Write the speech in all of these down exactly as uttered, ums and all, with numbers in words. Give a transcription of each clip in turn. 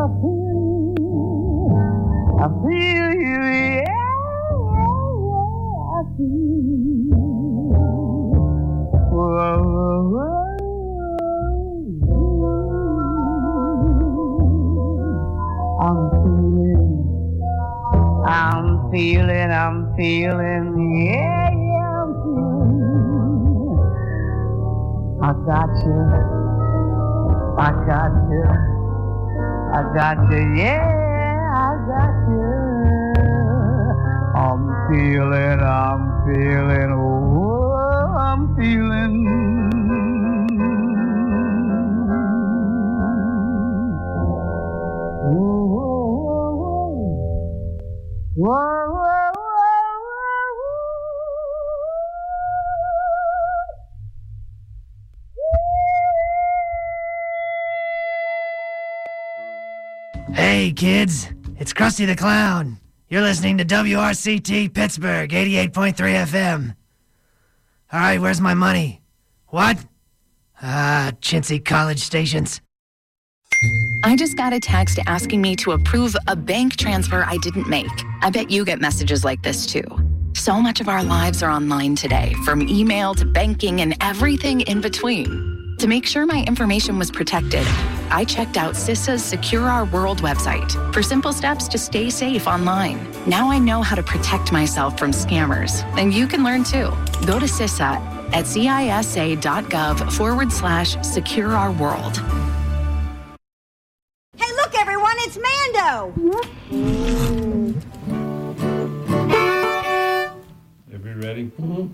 I feel you, yeah, yeah, I feel. Whoa, whoa, whoa. I'm feeling, I'm feeling, I'm feeling, yeah, yeah, I'm feeling. I got you, I got you, I got you, yeah. I got you. I'm feeling, I'm feeling, oh, I'm feeling. Whoa, whoa, whoa, whoa, whoa. Hey, kids. It's Krusty the Clown. You're listening to W R C T Pittsburgh, eighty-eight point three F M. All right, where's my money? What? Ah, chintzy college stations. I just got a text asking me to approve a bank transfer I didn't make. I bet you get messages like this too. So much of our lives are online today, from email to banking and everything in between. To make sure my information was protected, I checked out CISA's Secure Our World website for simple steps to stay safe online. Now I know how to protect myself from scammers, and you can learn too. Go to CISA at cisa.gov forward slash secure our world. Hey, look, everyone, it's Mando! Everybody ready? Mm-hmm.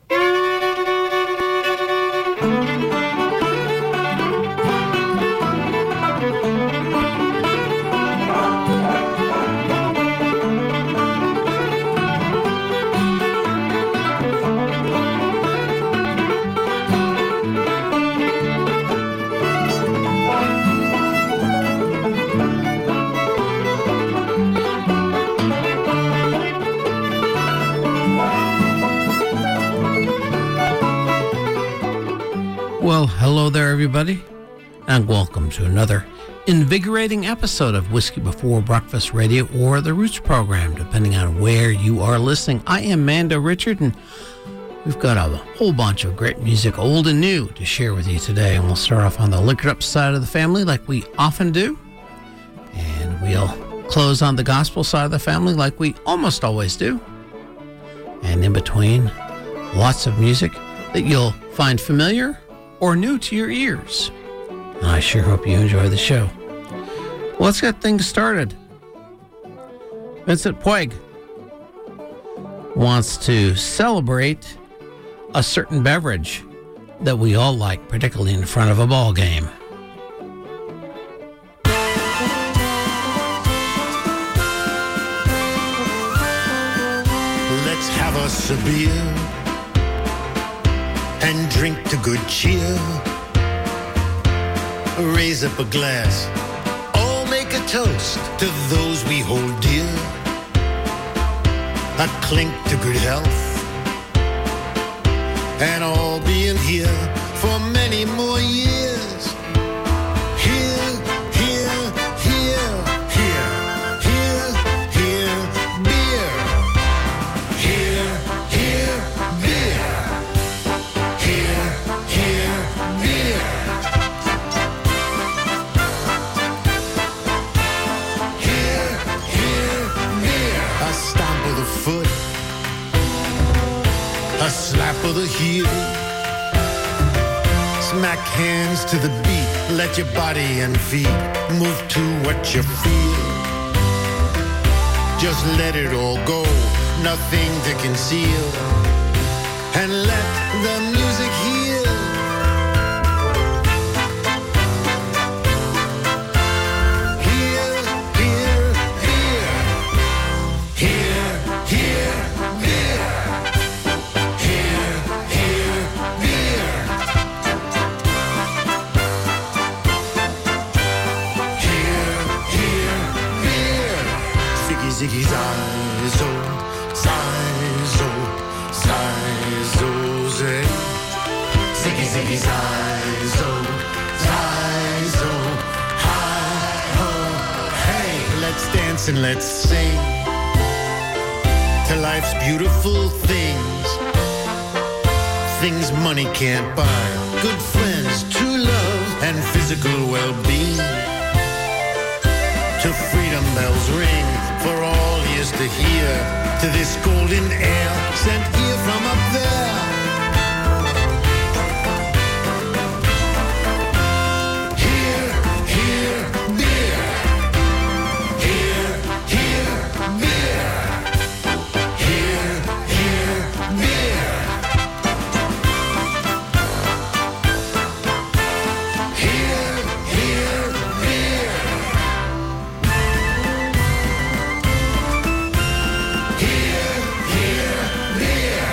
Well, hello there, everybody, and welcome to another invigorating episode of Whiskey Before Breakfast Radio, or the Roots program, depending on where you are listening. I am Mando Richard, and we've got a whole bunch of great music, old and new, to share with you today. And we'll start off on the liquored up side of the family, like we often do, and we'll close on the gospel side of the family, like we almost always do. And in between, lots of music that you'll find familiar or new to your ears. And I sure hope you enjoy the show. Well, let's get things started. Vincent Puig wants to celebrate a certain beverage that we all like, particularly in front of a ball game. Let's have us a beer and drink to good cheer. Raise up a glass, all make a toast to those we hold dear. A clink to good health, and all being here for many more years. Here, here, here, here, here, here, beer. Here, here, beer. Here, here, beer. Here, here, beer. A stomp of the foot, a slap of the heel. Smack hands to the beat. Let your body and feet move to what you feel. Just let it all go, nothing to conceal. And let the music heal. Here, here, here. Here, here, beer. Here, here, beer. Here, here, beer. Ziggy, ziggy, zazzo, zazzo, zazzo, zig. Ziggy, ziggy, zazzo, zazzo, hi-ho, dance and let's sing to life's beautiful things. Things money can't buy. Good friends, true love, and physical well-being. To freedom bells ring for all ears to hear. To this golden air sent here from up there. Here, here, beer. Here, here, beer. Here, here, beer. Here, here, beer. Here, here, beer.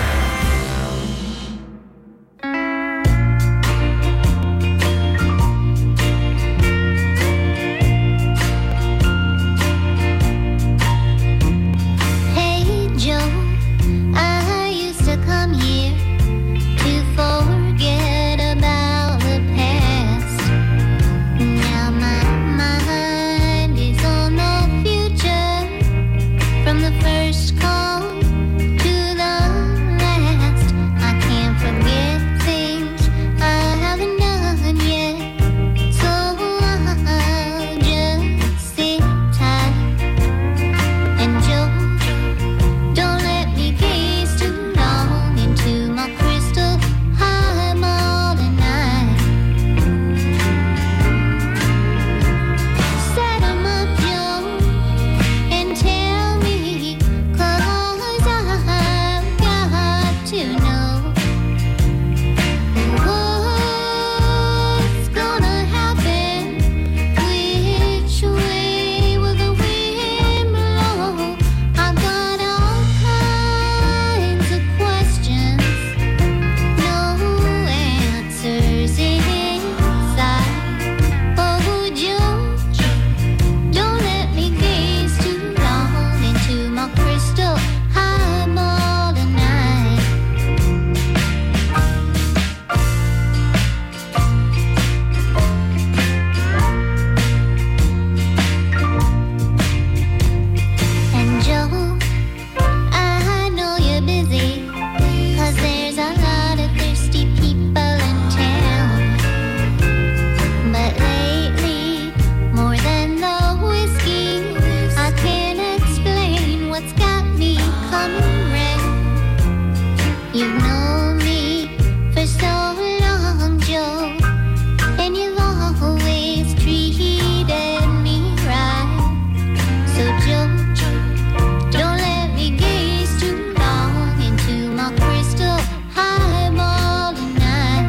Hey Joe, I used to come here to forget about the past. Now my mind is on the future, from the first call to the last. I can't forget things I haven't done yet, so I'll just sit tight. And Joe, don't let me gaze too long into my crystal eyeball tonight. Set 'em up, Joe, and tell me, 'cause I've got to know what's gonna happen. Which way will the wind blow? I've got all kinds of questions, no answers inside. Oh, Joe, don't let me gaze too long into my crystal eyeball tonight. And Joe, I know you're busy, 'cause there's a lot of thirsty people in town. But lately, more than the whiskey, I can't explain what's got me coming round. You've known me for so long, Joe, and you've always treated me right. So Joe, don't let me gaze too long into my crystal eyeball tonight.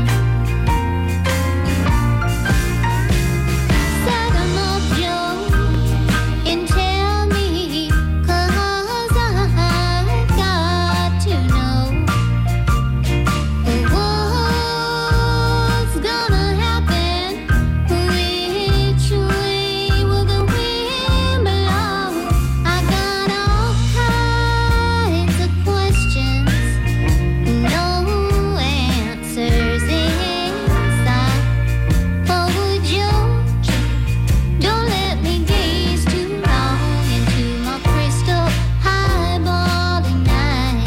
Set 'em up, Joe, and tell me, 'cause I've got to know what's gonna happen. Which way will the wind blow? I got all kinds of questions, no answers inside. Oh, Joe, don't let me gaze too long into my crystal eyeball tonight.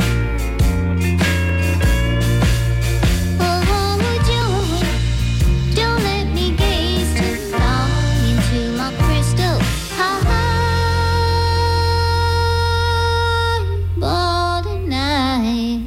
Oh, Joe, don't let me gaze too long into my crystal eyeball tonight.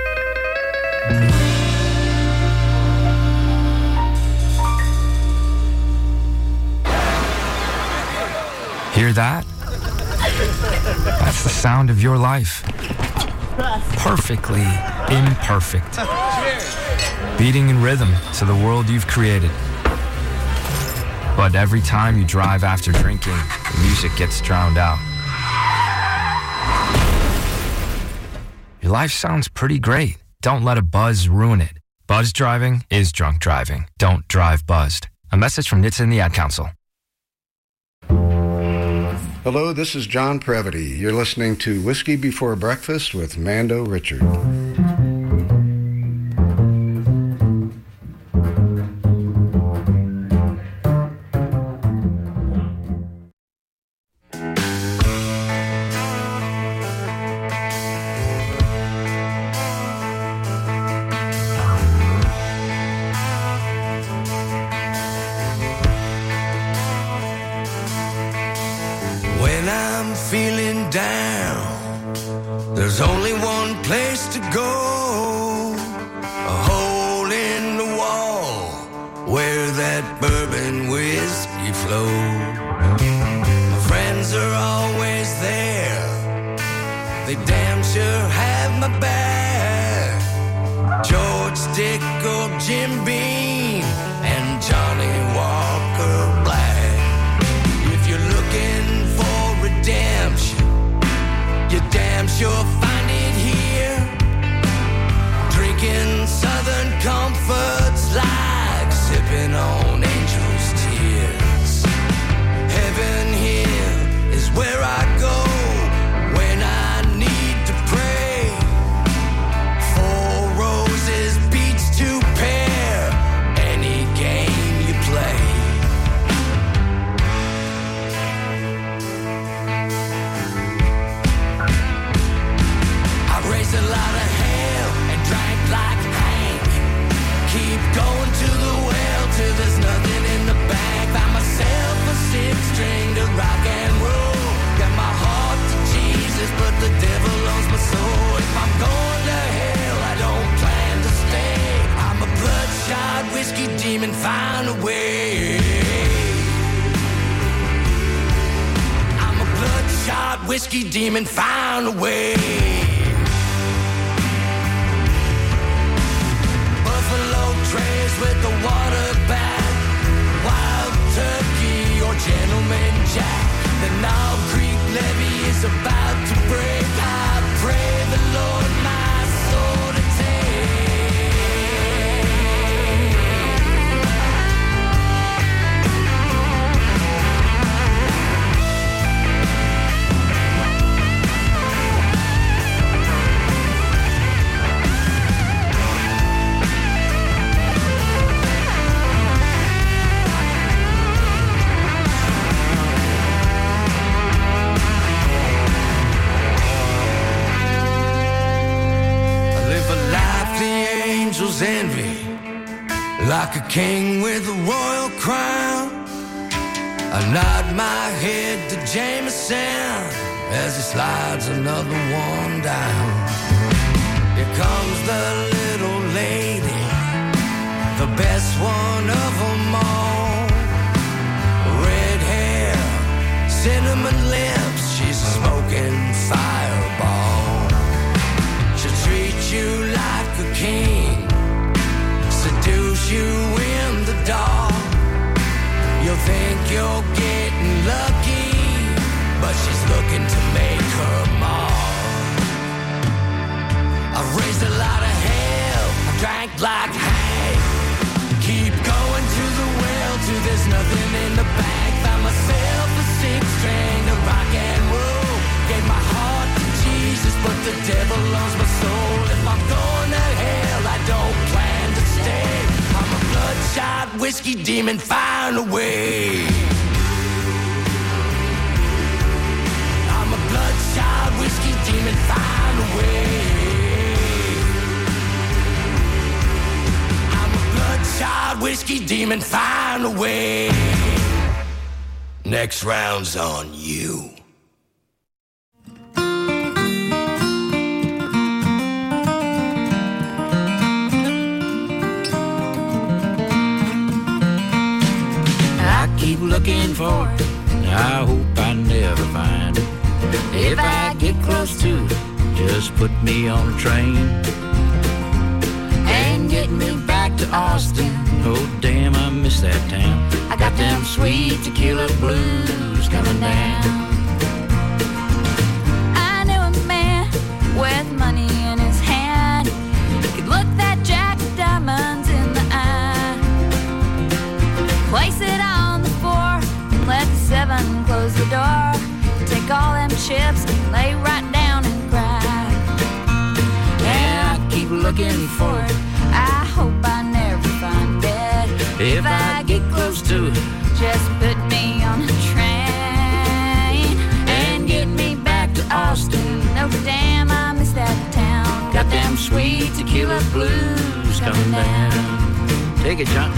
Hear that? That's the sound of your life. Perfectly imperfect. Beating in rhythm to the world you've created. But every time you drive after drinking, the music gets drowned out. Your life sounds pretty great. Don't let a buzz ruin it. Buzz driving is drunk driving. Don't drive buzzed. A message from N H T S A and the Ad Council. Hello, this is John Previty. You're listening to Whiskey Before Breakfast with Mando Richard. When I'm feeling down, there's only one place to go. A hole in the wall where that bourbon whiskey flows. My friends are always there. They damn sure have my back. George Dickel, Jim Beam, and Johnny Walker Black. If you're looking for redemption, you damn sure find it here. Drinking Southern comforts like sipping on angels' tears. Heaven here is where I go when I need to pray. Four roses beats to pair any game you play. I raised a lot of hell and drank like Hank. Keep going to the well till there's nothing in the bank. Found myself a six string to rock and roll. Got my heart to Jesus, but the devil owns my soul. If I'm going to hell, I don't plan to stay. I'm a bloodshot whiskey demon, find a way. I'm a bloodshot whiskey demon, find a way. Buffalo Trace with the water back, Wild Turkey or Gentleman Jack. The Knob Creek levee is about to break. I pray the Lord my soul to envy, like a king with a royal crown. I nod my head to Jameson as he slides another one down. Here comes the little lady, the best one of them all. Red hair, cinnamon lips, she's a smoking fireball. She'll treat you like a king, seduce you in the dark. You'll think you're getting lucky, but she's looking to make her mark. I've raised a lot of hell, I drank like Hank. Keep going to the well till there's nothing in the bank. Found myself a six string to rock and roll. Gave my heart to Jesus, but the devil owns my soul. If I'm going to hell, I don't plan to stay. I'm a bloodshot whiskey demon, find a way. I'm a bloodshot whiskey demon, find a way. I'm a bloodshot whiskey demon, find a way. Next round's on you. Keep looking for it, I hope I never find it. If I get close to it, just put me on a train and get me back to Austin. Oh damn, I miss that town. I got them sweet tequila blues coming down. I knew a man with money in his hand. He could look that Jack of Diamonds in the eye, place it on, let the seven close the door, take all them chips and lay right down and cry. Yeah, I keep looking for it, I hope I never find it. If I get close to it, just put me on a train and get me back to Austin. No damn, I miss that town. Got them sweet tequila blues coming down. Take it, John.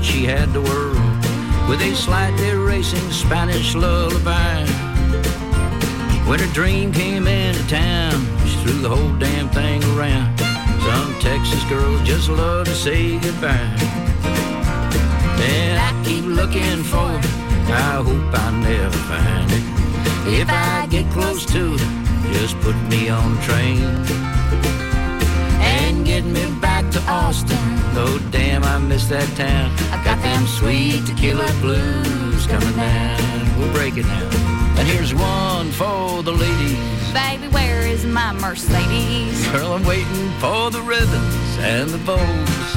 she had the world with a slightly racing Spanish lullaby. When her dream came into town, she threw the whole damn thing around. Some Texas girls just love to say goodbye. And I keep looking for it, I hope I never find it. If I get close to it, just put me on a train and get me back to Austin. Oh damn, I miss that town. I got them sweet tequila blues coming down. We'll break it down. And here's one for the ladies. Baby, where is my Mercedes? Girl, I'm waiting for the ribbons and the bows.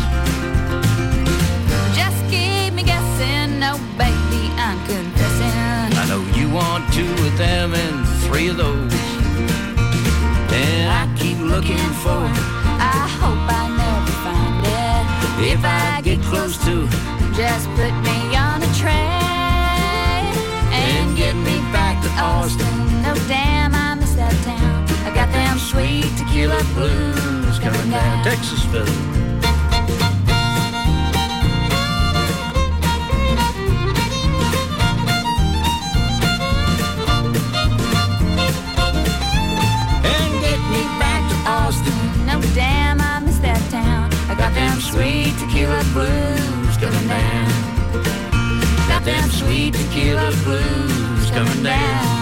Just keep me guessing, no baby, I'm confessing. I know you want two of them and three of those. And I keep looking for it, I hope I never find it. if I get close to it, just put me on a train and get me back to Austin. No damn, I miss that town. I got them sweet tequila blues coming down. Texas fella. Damn, I miss that town. I got them sweet tequila blues coming down. Got them sweet tequila blues coming down.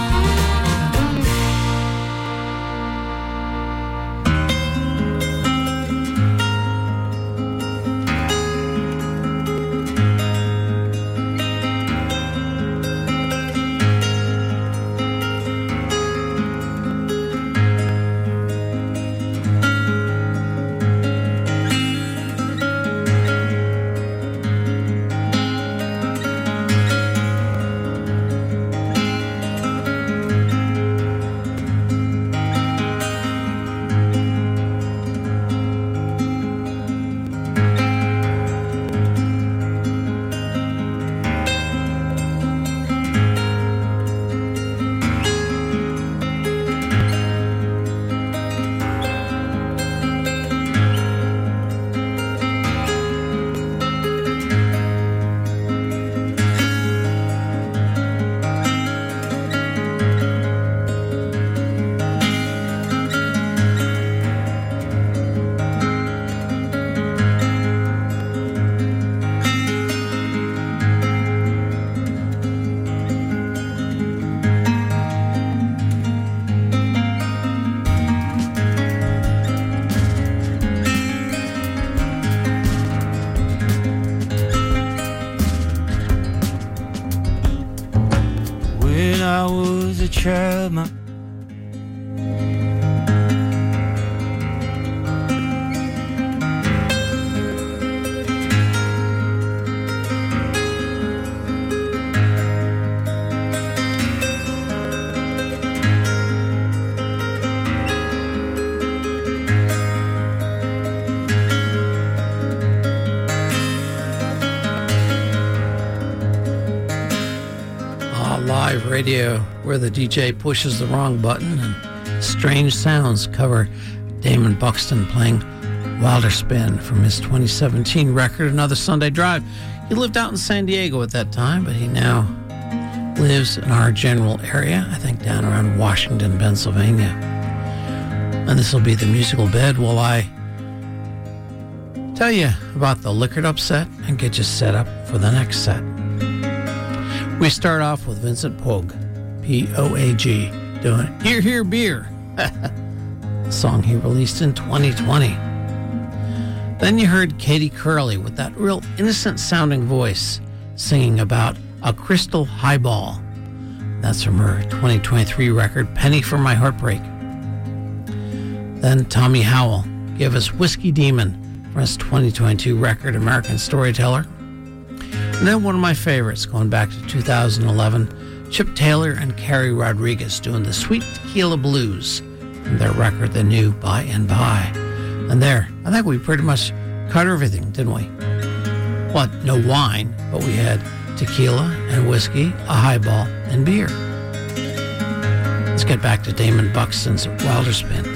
I was a child, my radio where the D J pushes the wrong button and strange sounds cover Damon Buxton playing Wilder Spin from his twenty seventeen record, Another Sunday Drive. He lived out in San Diego at that time, but he now lives in our general area, I think down around Washington, Pennsylvania. And this will be the musical bed while I tell you about the Liquored Up set and get you set up for the next set. We start off with Vincent Pogue, P O A G, doing Here, Here, Beer, a song he released in twenty twenty. Then you heard Katie Curley with that real innocent-sounding voice singing about a crystal highball. That's from her twenty twenty-three record, Penny for My Heartbreak. Then Tommy Howell gave us Whiskey Demon from his twenty twenty-two record, American Storyteller. And then one of my favorites, going back to two thousand eleven, Chip Taylor and Carrie Rodriguez doing the Sweet Tequila Blues from their record, The New By and By. And there, I think we pretty much cut everything, didn't we? What? No wine, but we had tequila and whiskey, a highball, and beer. Let's get back to Damon Buxton's Wilder Spin.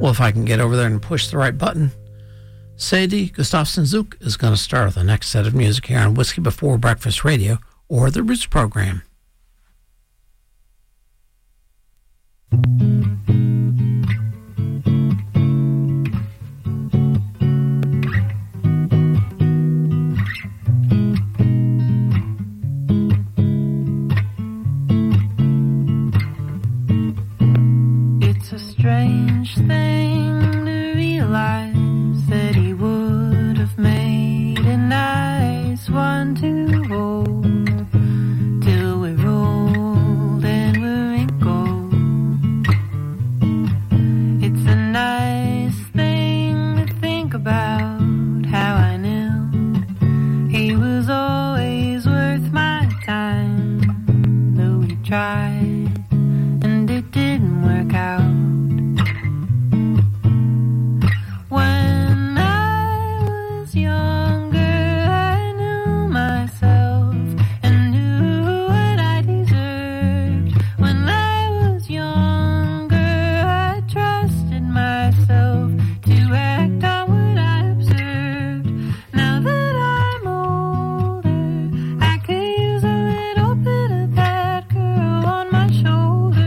Well, if I can get over there and push the right button, Sadie Gustafson-Zook is going to start the next set of music here on Whiskey Before Breakfast Radio or the Roots program. It's a strange thing to realize that he would have made a nice one to hold till we're old and we're wrinkled. It's a nice thing to think about how I knew he was always worth my time, though he tried and it didn't work out. When I was younger, I knew myself and knew what I deserved. When I was younger, I trusted myself to act on what I observed. Now that I'm older, I could use a little bit of that girl on my shoulder.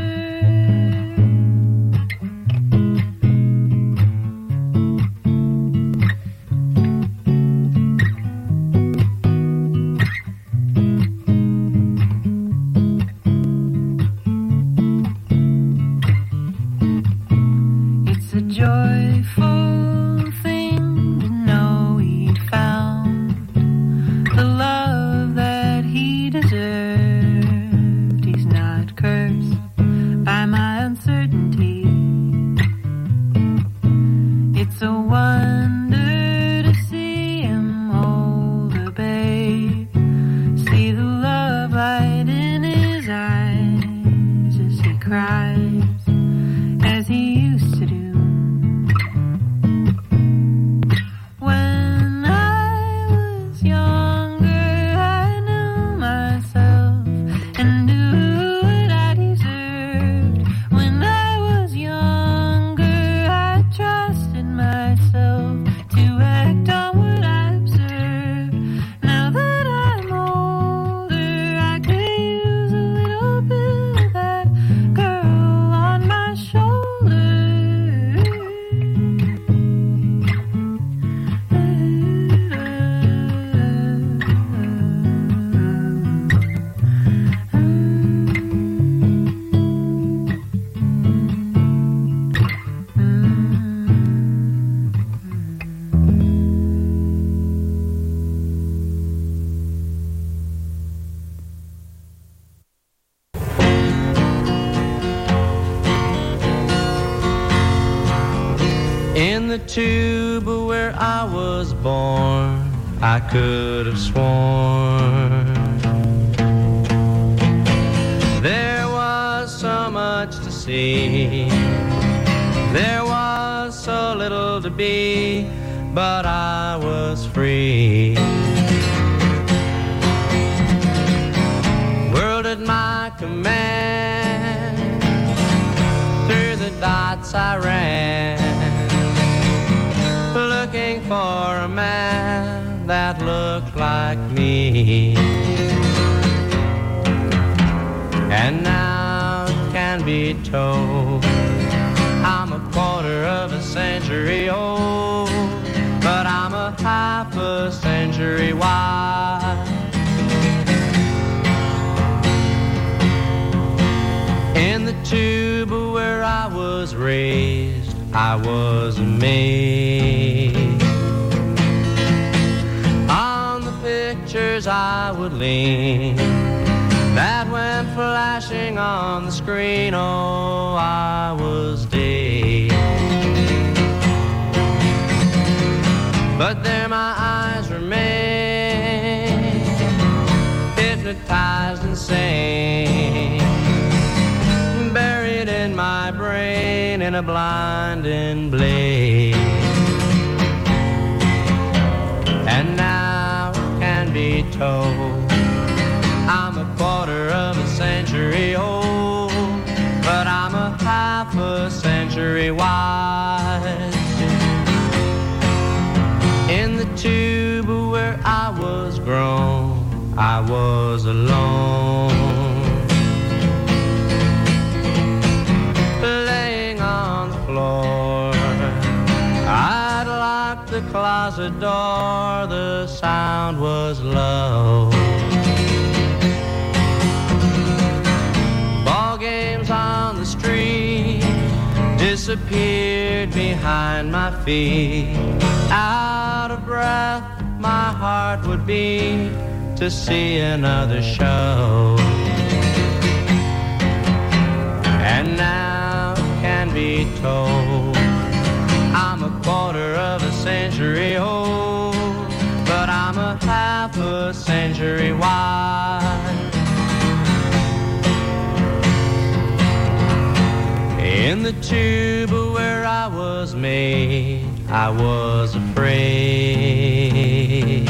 It's a joyful thing to know he'd found the love that he deserved. He's not cursed by my uncertainty. It's a wonder to see him hold her, babe. See the love light in his eyes as he cries, as he used to do. When I was younger, I knew myself and knew what I deserved. When I was younger, I trusted myself to act on what I observed. Now that I'm older, I could use a little bit of that girl on my shoulder. In the tube where I was born, I could have sworn there was so much to see, there was so little to be, but I was free. World at my command, through the dots I ran, looking for a man that looked like me. And now it can be told I'm a quarter of a century old, but I'm a half a century wide. In the tube where I was raised, I was amazed. On the pictures I would lean that went flashing on the screen, oh, I was dazed. But there my eyes remain, hypnotized and sane, buried in my brain in a blinding blaze. And now it can be told I'm a quarter of a century old, but I'm a half a century wide. was alone, laying on the floor. I'd locked the closet door, the sound was low. Ball games on the street disappeared behind my feet. Out of breath, my heart would beat to see another show. And now can be told, I'm a quarter of a century old, but I'm a half a century wide. In the tube where I was made, I was afraid.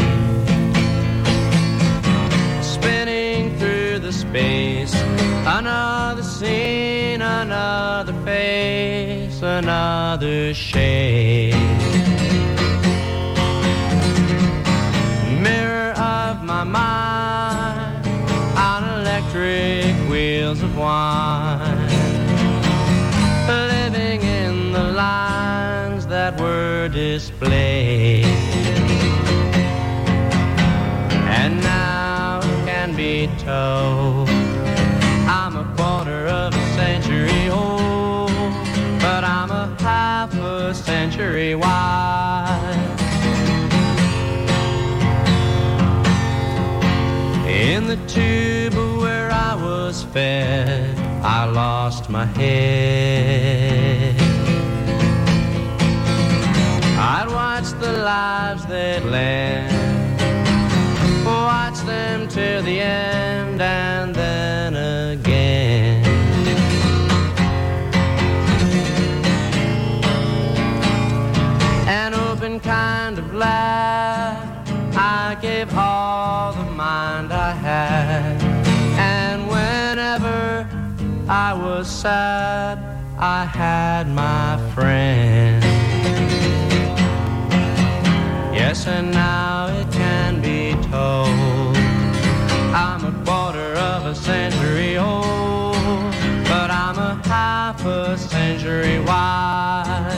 Spinning through the space, another scene, another face, another shade. Mirror of my mind on electric wheels of wine, living in the lines that were displayed. And now can be told, I'm a quarter of a century old, but I'm a half a century wide. In the tube where I was fed, I lost my head. I'd watch the lives they'd led, watch them till the end and then again. An open kind of laugh, I gave all the mind I had. And whenever I was sad, I had my friend. Yes, and now it can be told, I'm a quarter of a century old, but I'm a half a century wide.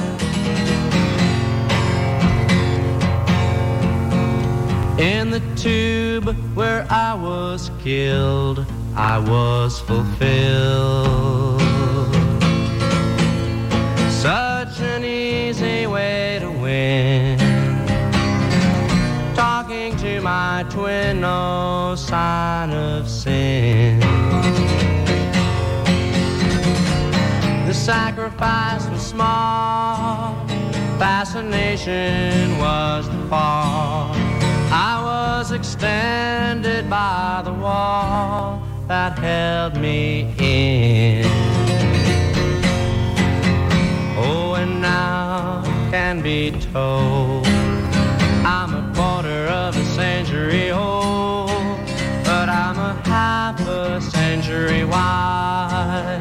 In the tube where I was killed, I was fulfilled. Such an easy way to win, talking to my twin, no sign of sin. The sacrifice was small, fascination was the fall. I was extended by the wall that held me in. Oh, and now can be told, I'm a quarter of a century old, but I'm a half a century wide.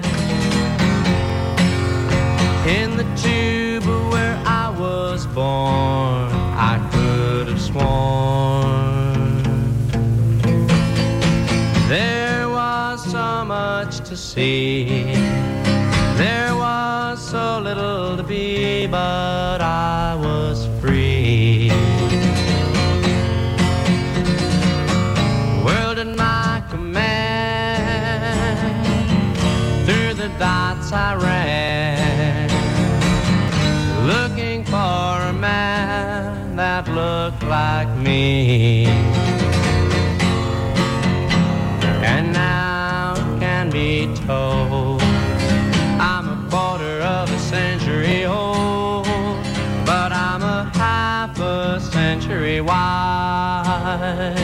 In the tube where I was born, I could have sworn there was so much to see, there was so little to be, but I was free. World at my command, through the dots I ran, looking for a man that looked like me. And now can be told, I'm a quarter of a century old, but I'm a half a century wide.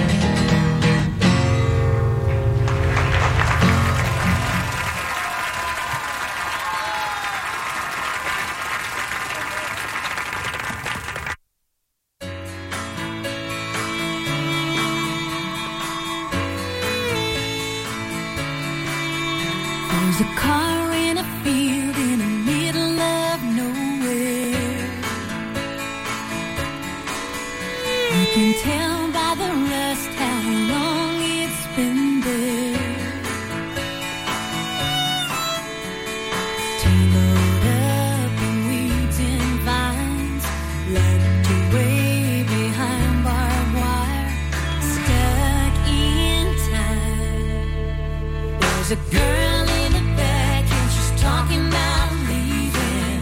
There's a car in a field in the middle of nowhere. You can tell by the rust how long it's been There's a girl in the back and she's talking about leaving.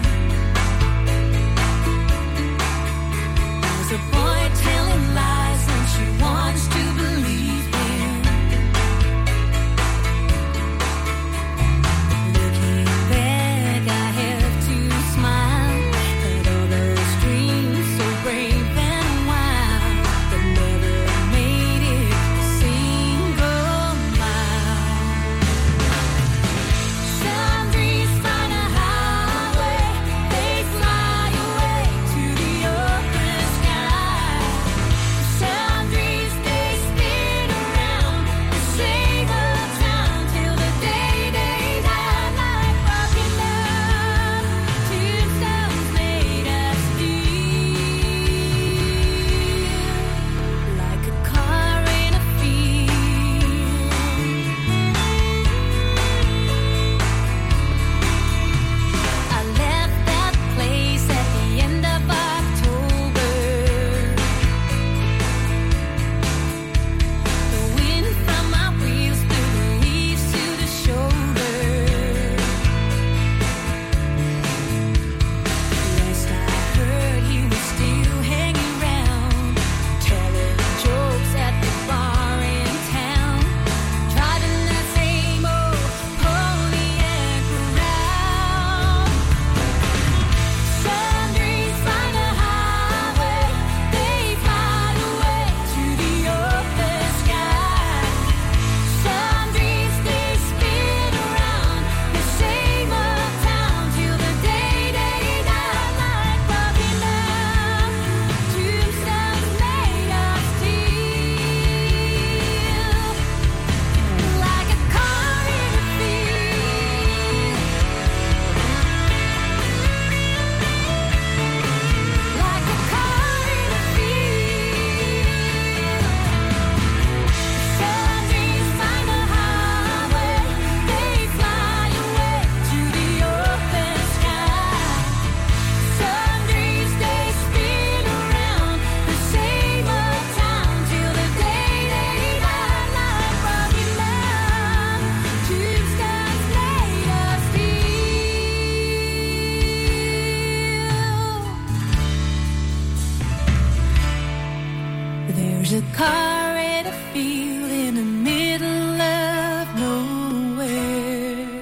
There's a boy telling lies and she wants to believe him. Looking back, I have to smile at all those dreams so brave and wild that never made it a single mile. Some dreams find a highway, they fly away to the open sky. Some dreams they spin around the same old town till the day they die, like broken love, tombstones made of steel, like a car in a field. I left that place at the end of October. The wind from my wheels blew the leaves to the shoulder. Last I heard, he was still hanging round, telling jokes at the bar in town, driving that same old Pontiac around. Some dreams find a highway, they fly away to the open sky. Some dreams they spin around the same old town till the day they die, like broken love, tombstones made of steel, like a car in a field, like a car in a field. Some dreams find a highway, they fly away to the open sky. Some dreams they spin around the same old town till the day they die, like broken love, tombstones made of steel. There's a car in a field in the middle of nowhere.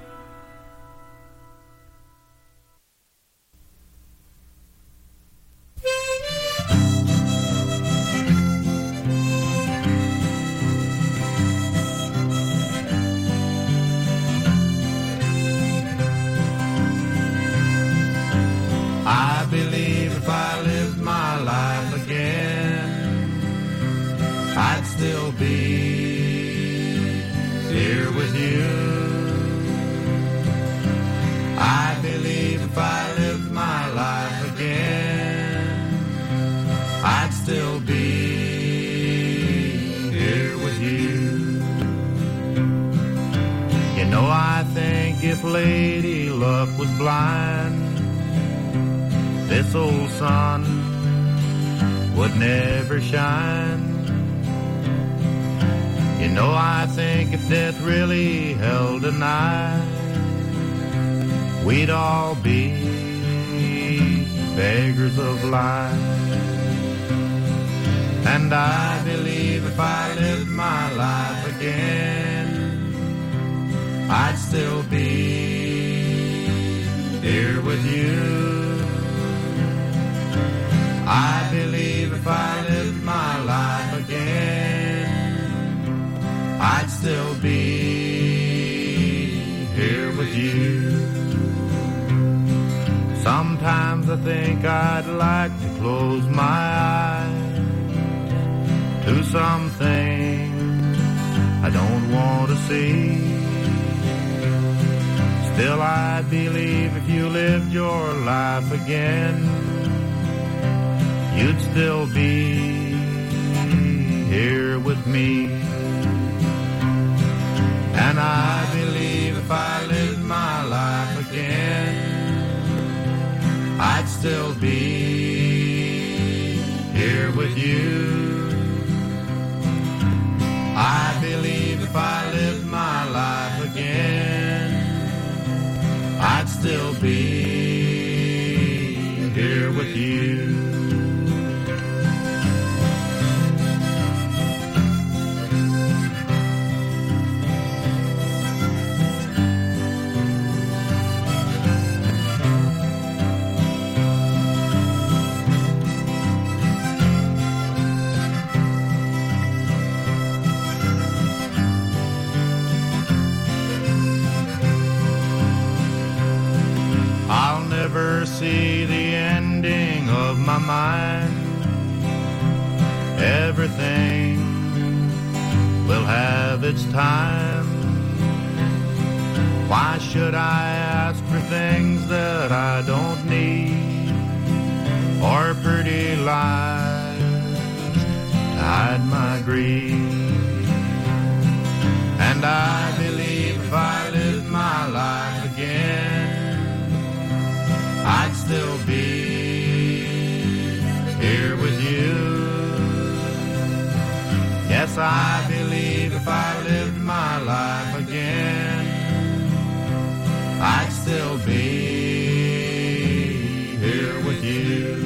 I believe if I lived my life again, I'd still be here with you. I believe if I lived my life again, I'd still be here with you. You know, I think if Lady Luck was blind, this old sun would never shine. You know, I think if death really held a knife, we'd all be beggars of life. And I believe if I lived my life again, I'd still be here with you. I believe if I lived my life again, I'd still be here with you. Sometimes I think I'd like to close my eyes to something I don't want to see. Still I believe if you lived your life again, you'd still be here with me. And I believe if I lived my life again, I'd still be here with you. I believe if I lived my life again, I'd still be here with you. See the ending of my mind. Everything will have its time. Why should I ask for things that I don't need, or pretty lies to hide my grief? And I believe if I lived my life again, I'd still be here with you. Yes, I believe if I lived my life again, I'd still be here with you.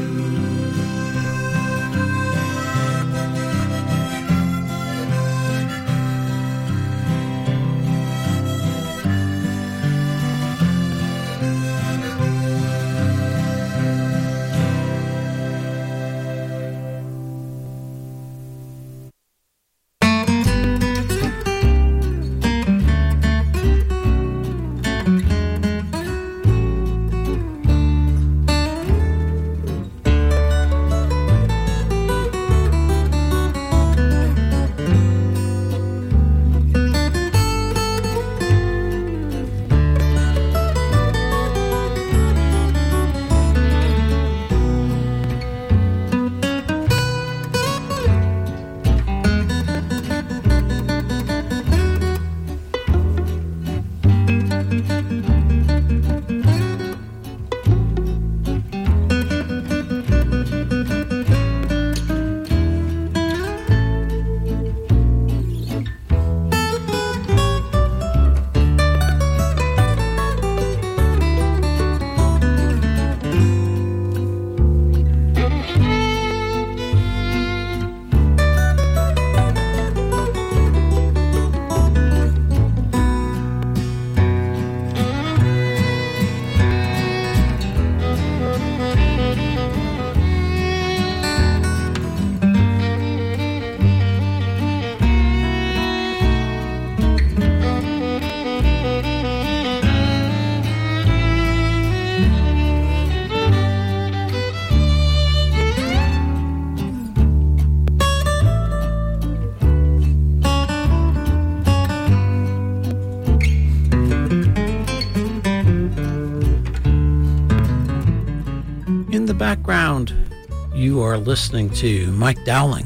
Background, you are listening to Mike Dowling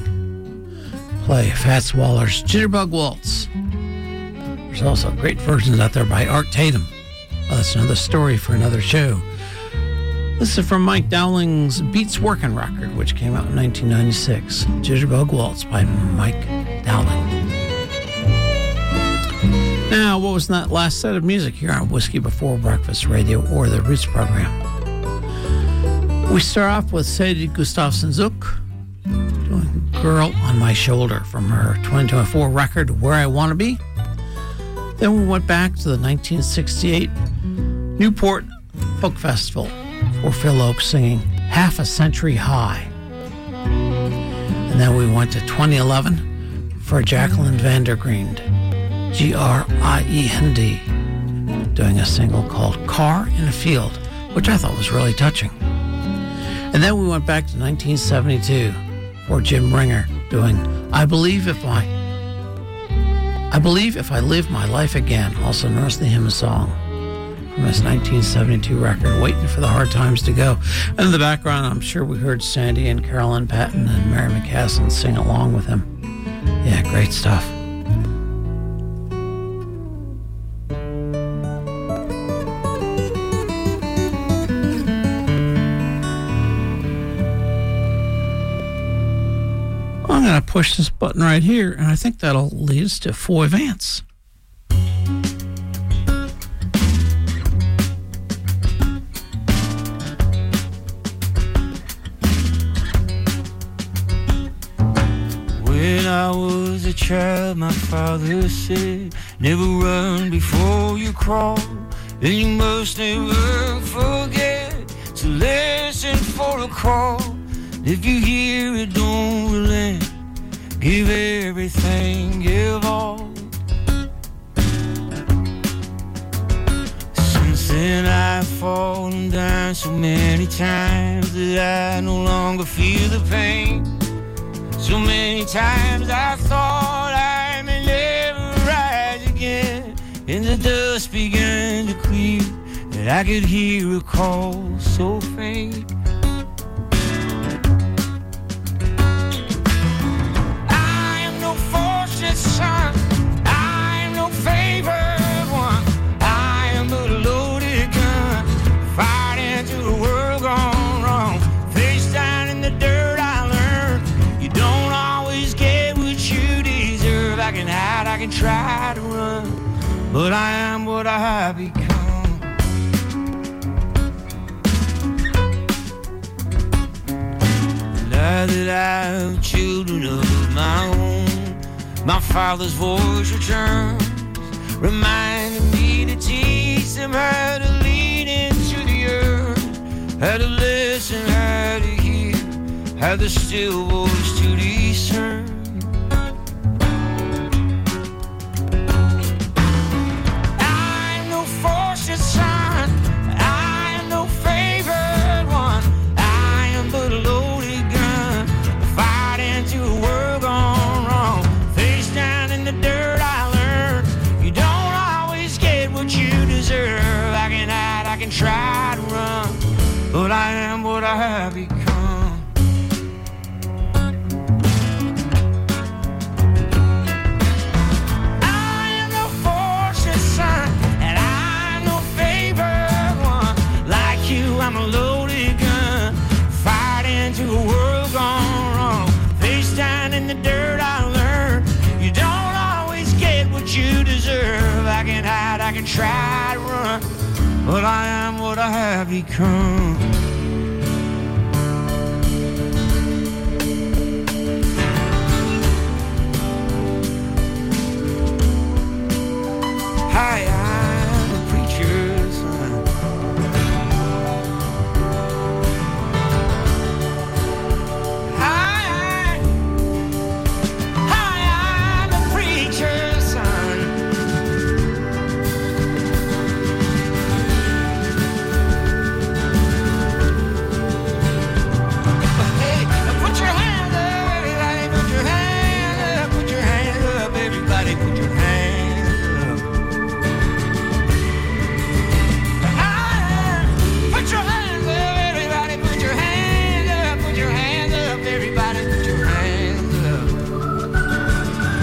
play Fats Waller's Jitterbug Waltz. There's also great versions out there by Art Tatum. Well, that's another story for another show. This is from Mike Dowling's Beats Working record, which came out in nineteen ninety-six. Jitterbug Waltz by Mike Dowling. Now, what was that last set of music here on Whiskey Before Breakfast Radio or the Roots program? We start off with Sadie Gustafson Zook doing Girl on My Shoulder from her twenty twenty-four record, Where I Want to Be. Then we went back to the nineteen sixty-eight Newport Folk Festival for Phil Oakes singing Half a Century High. And then we went to twenty eleven for Jacqueline Vandergriend, G R I E N D, doing a single called Car in a Field, which I thought was really touching. And then we went back to nineteen seventy-two for Jim Ringer doing I Believe If I I Believe If I Live My Life Again, also known as the hymn song from his nineteen seventy-two record, Waiting for the Hard Times to Go. And in the background, I'm sure we heard Sandy and Carolyn Patton and Mary McCassin sing along with him. Yeah, great stuff. I'm going to push this button right here, and I think that'll lead us to Foy Vance. child, my father said, never run before you crawl, and you must never forget to listen for a call. If you hear it, don't relent. Give everything, give all. Since then I've fallen down so many times that I no longer feel the pain. So many times I thought I may never rise again, and the dust began to clear, that I could hear a call so faint. I am no fortunate son, I am no favored one, I am but a loaded gun, fighting to a world gone wrong. Face down in the dirt I learned, you don't always get what you deserve. I can hide, I can try to run, but I am what I have become. Now that I have children of my own, my father's voice returns, reminding me to teach them how to lean into the earth, how to listen, how to hear, how the still voice to discern. I'm no fortunate son, I am no favored one, I am but a loaded gun, fighting to a world gone wrong. Face down in the dirt I learned, you don't always get what you deserve. I can hide, I can try to run, but I am what I have become. I am no fortunate son, and I'm no favored one. Like you, I'm a loaded gun, fighting to a world gone wrong. Face down in the dirt I learned, you don't always get what you deserve. I can hide, I can try to run, but I am what I have become. Hi, I'm a preacher's son. Hi, hi, I'm a preacher's son. Hey, put your hands up, everybody, put your hands up, put your hands up, everybody, put your hands up. Put your hands up, everybody, put your hands up, put your hands up, everybody, put your hands up.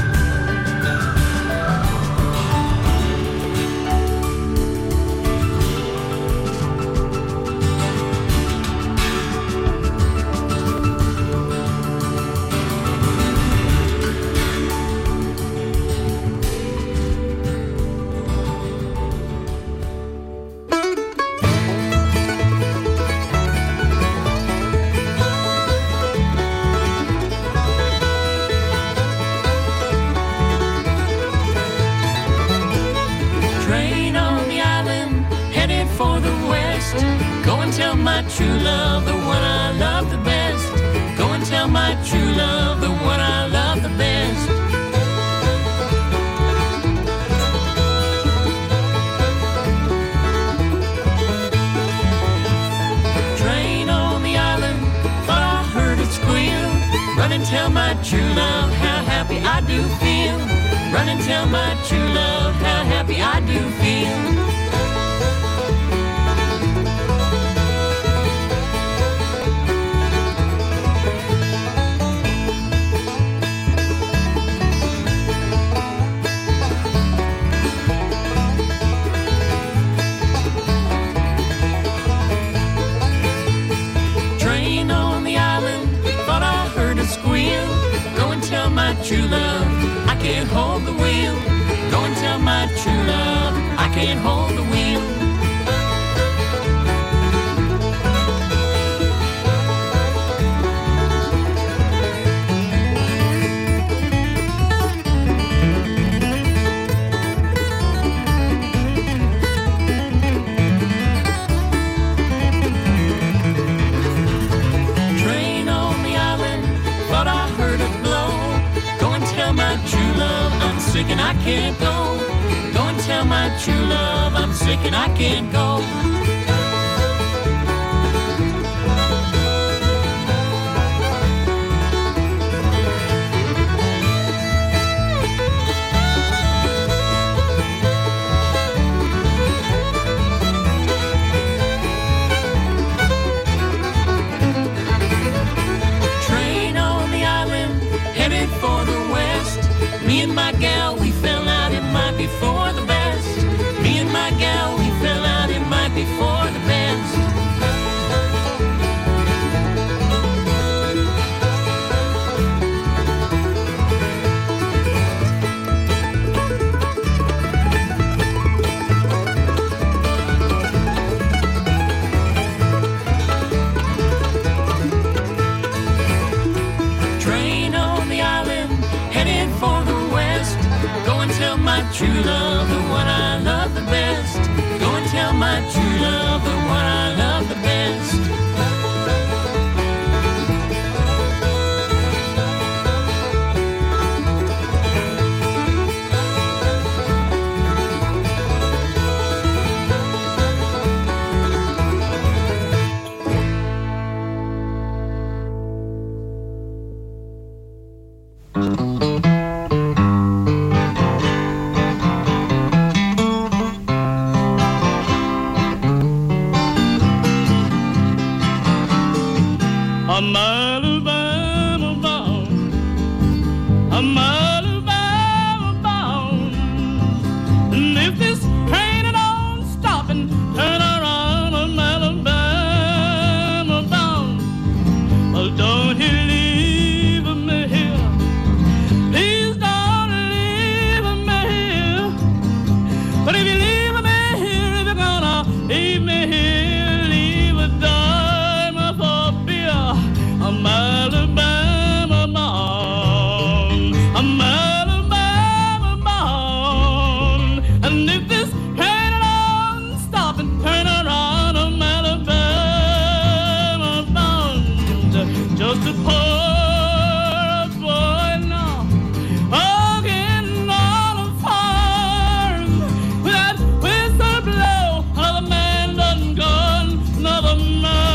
Train on the island, headed for the west. Go and tell my true love, the one I love the best. Go and tell my true love, the one I love the best. Train on the island, thought I heard it squeal. Run and tell my true love how happy I do feel. Run and tell my true love how happy I do feel. Train on the island, thought I heard a squeal. Go and tell my true love I can't hold the wheel. Go and tell my true love I can't hold the wheel. true love. I'm sick and I can't go. Me and my gal, we fell out, it might be for the best. Me and my gal, we fell out, it might be for the best. Train on the island, headed for the west. Go and tell my true love the one I love the best. Go and tell my true love the one I love the best. I'm Alabama bound. I'm Alabama bound. And if this train don't stop and turn around, I'm Alabama bound. Well, don't you leave me here. Please don't leave me here. But if you leave me here, if you're gonna leave me here, leave a dime for beer. I'm Alabama bound. I'm Alabama bound. And if this train don't stop and turn around, I'm Alabama bound. Just a poor boy now, walking on a farm. With that whistle blow, another man done gone, another man.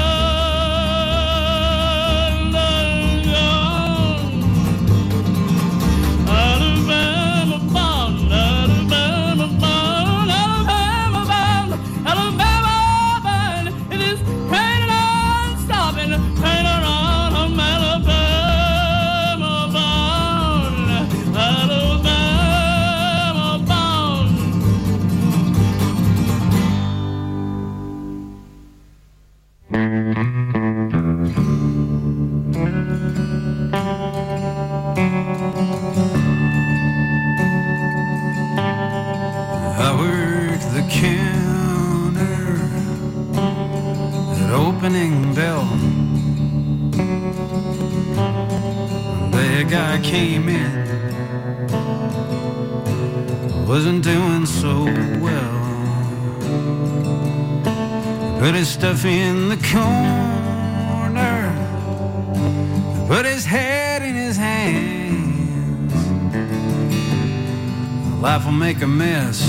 Alabama bound, Alabama bound, Alabama bound, Alabama bound. It is train non-stopping, turn around, I'm Alabama bound, Alabama bound. I worked the counter at opening bell. The guy came in, wasn't doing so well. Put his stuff in the corner, put his head in his hands. Life will make a mess.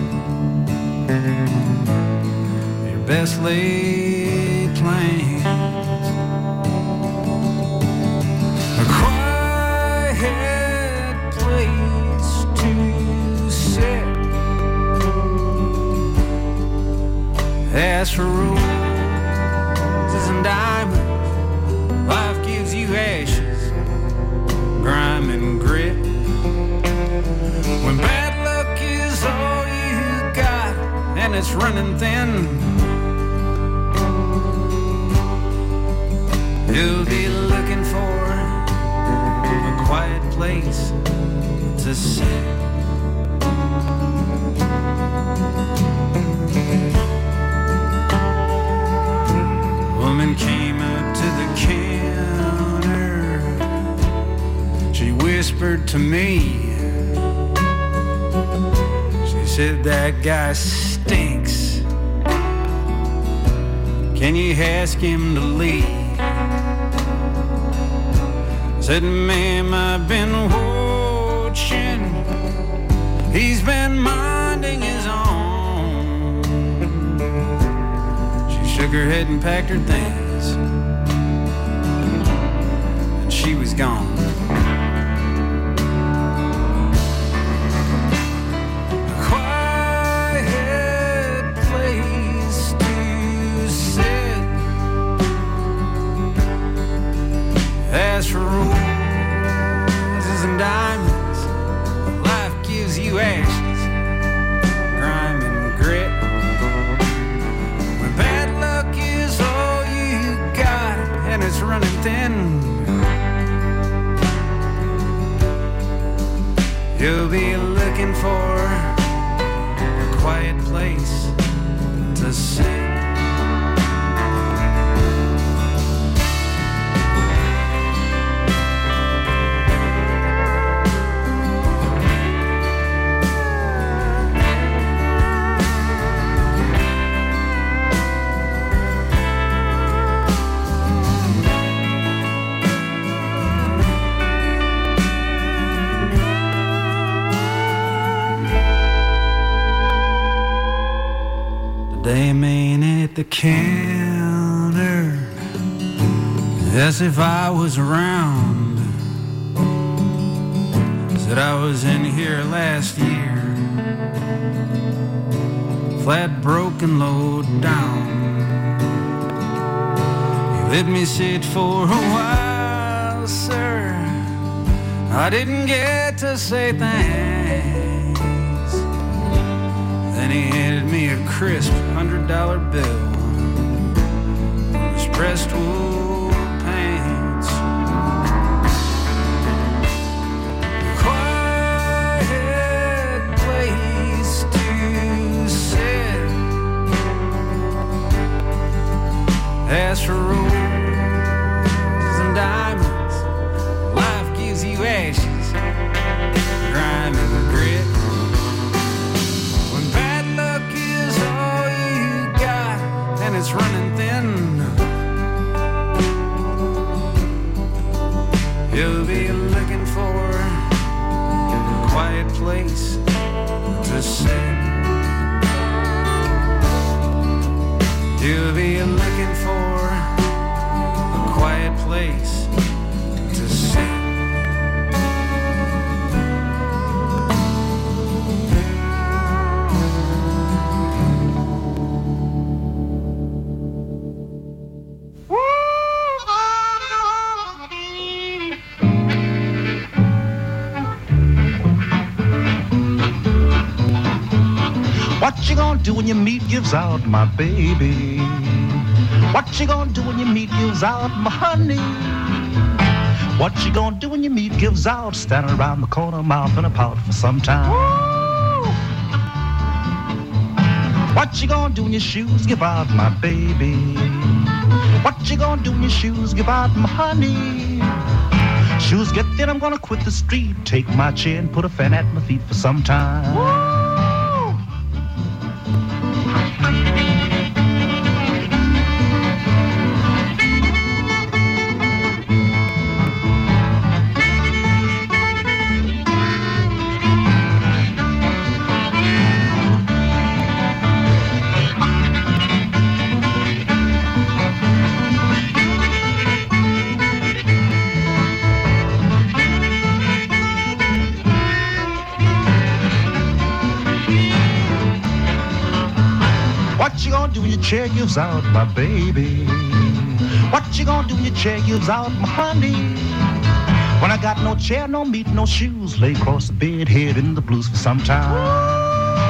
Your best laid plans. A quiet place to sit. Ask for roses and diamonds. Life gives you ashes, grime and grit. When bad luck is all you got and it's running thin, you'll be looking for a quiet place to sit. Woman came up to the counter. She whispered to me. She said, that guy stinks. Can you ask him to leave? I said, ma'am, I've been watching. He's been minding his own shook her head and packed her things, and she was gone. A quiet place to sit. As for roses and diamonds, life gives you ashes, grime and grit. When bad luck is all you got and it's running thin, you'll be looking for a quiet place to sit. They mean at the counter as if I was around. Said I was in here last year, flat broken, low down. You let me sit for a while, sir. I didn't get to say thanks. Then he handed me a crisp hundred dollar bill from his pressed wool pants. A quiet place to sit. As for roses and diamonds, life gives you ashes, grime and grit. And it's running thin, you'll be looking for a quiet place to sit. You'll be looking for a quiet place to sit. What you gonna do when your meat gives out, my baby? What you gonna do when your meat gives out, my honey? What you gonna do when your meat gives out? Standing around the corner, mouth in a pout for some time. Woo! What you gonna do when your shoes give out, my baby? What you gonna do when your shoes give out, my honey? Shoes get thin, I'm gonna quit the street, take my chair and put a fan at my feet for some time. Woo! What you gonna do when your chair gives out, my baby? What you gonna do when your chair gives out, my honey? When I got no chair, no meat, no shoes, lay across the bed, head in the blues for some time. Woo!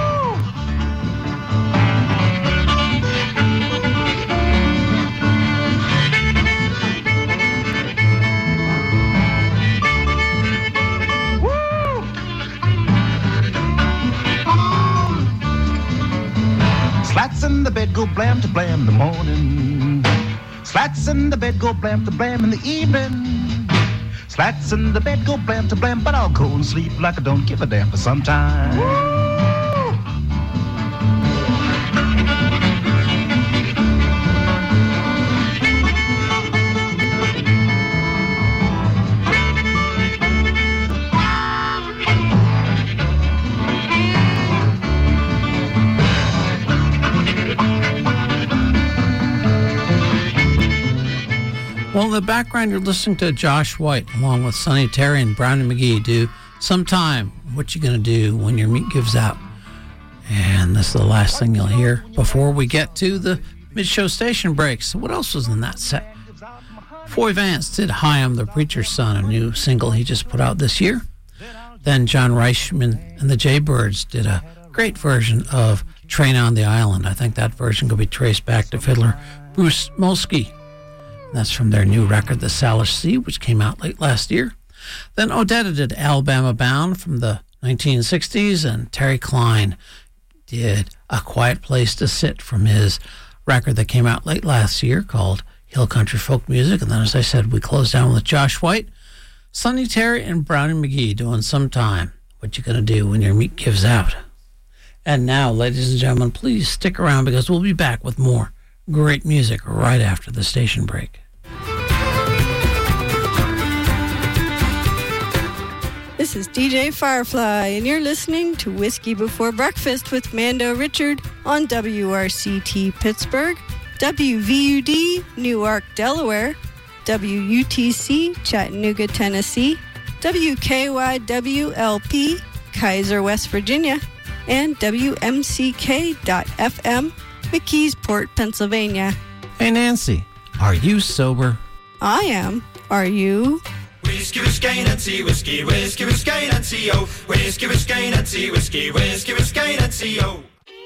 Slats in the bed go blam to blam in the morning. Slats in the bed go blam to blam in the evening. Slats in the bed go blam to blam, but I'll go and sleep like I don't give a damn for some time. Woo! Well, in the background, you're listening to Josh White, along with Sonny Terry and Brownie McGee, do Sometime, What You Gonna Do When Your Meat Gives Out. And this is the last thing you'll hear before we get to the mid-show station breaks. So what else was in that set? Foy Vance did Hi, I'm the Preacher's Son, a new single he just put out this year. Then John Reichman and the Jaybirds did a great version of Train on the Island. I think that version could be traced back to fiddler Bruce Molsky. That's from their new record, The Salish Sea, which came out late last year. Then Odetta did Alabama Bound from the nineteen sixties, and Terry Klein did A Quiet Place to Sit from his record that came out late last year called Hill Country Folk Music. And then, as I said, we closed down with Josh White, Sonny Terry, and Brownie McGee doing Sometime, What You Gonna Do When Your Meat Gives Out. And now, ladies and gentlemen, please stick around because we'll be back with more great music right after the station break. This is D J Firefly, and you're listening to Whiskey Before Breakfast with Mando Richard on W R C T Pittsburgh, W V U D Newark, Delaware, W U T C Chattanooga, Tennessee, W K Y W L P Kaiser, West Virginia, and W M C K dot F M McKeesport, Pennsylvania. Hey, Nancy, are you sober? I am. Are you? Whiskey, whiskey, Nancy, whiskey, whiskey, whiskey, Nancy, oh. Whiskey, whiskey, Nancy, whiskey, whiskey, whiskey, Nancy, oh.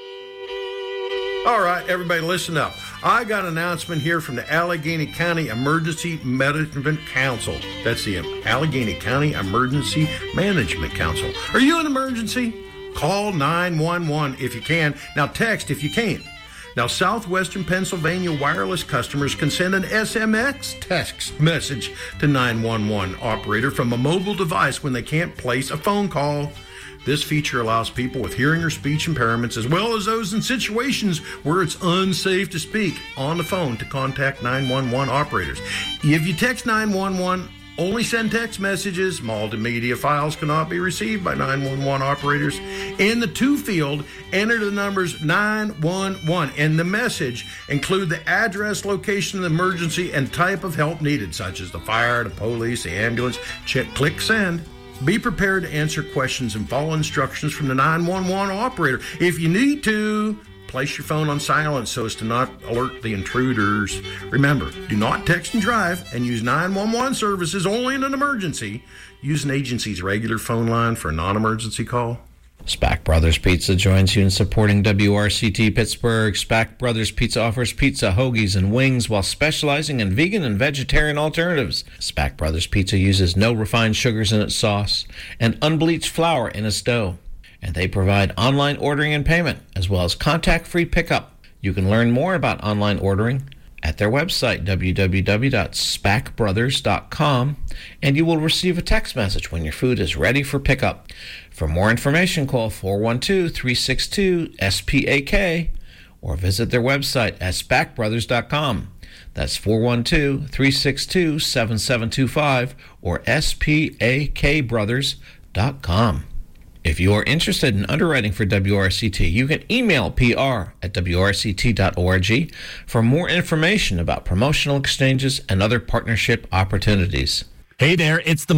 All right, everybody listen up. I got an announcement here from the Allegheny County Emergency Management Council. That's the Allegheny County Emergency Management Council. Are you in an emergency? Call nine one one if you can. Now text if you can't. Now, Southwestern Pennsylvania wireless customers can send an S M S text message to nine one one operator from a mobile device when they can't place a phone call. This feature allows people with hearing or speech impairments, as well as those in situations where it's unsafe to speak on the phone, to contact nine one one operators. If you text nine one one, only send text messages. Multimedia files cannot be received by nine one one operators. In the to field, enter the numbers nine one one. In the message, include the address, location of the emergency, and type of help needed, such as the fire, the police, the ambulance. Check, click send. Be prepared to answer questions and follow instructions from the nine one one operator. If you need to, place your phone on silent so as to not alert the intruders. Remember, do not text and drive, and use nine one one services only in an emergency. Use an agency's regular phone line for a non-emergency call. Spack Brothers Pizza joins you in supporting W R C T Pittsburgh. Spack Brothers Pizza offers pizza, hoagies, and wings while specializing in vegan and vegetarian alternatives. Spack Brothers Pizza uses no refined sugars in its sauce and unbleached flour in its dough. And they provide online ordering and payment, as well as contact-free pickup. You can learn more about online ordering at their website, w w w dot spack brothers dot com, and you will receive a text message when your food is ready for pickup. For more information, call four one two, three six two, S P A K or visit their website at spack brothers dot com. That's four one two, three six two, seven seven two five or S P A K brothers dot com. If you are interested in underwriting for W R C T, you can email P R at W R C T dot org for more information about promotional exchanges and other partnership opportunities. Hey there, it's the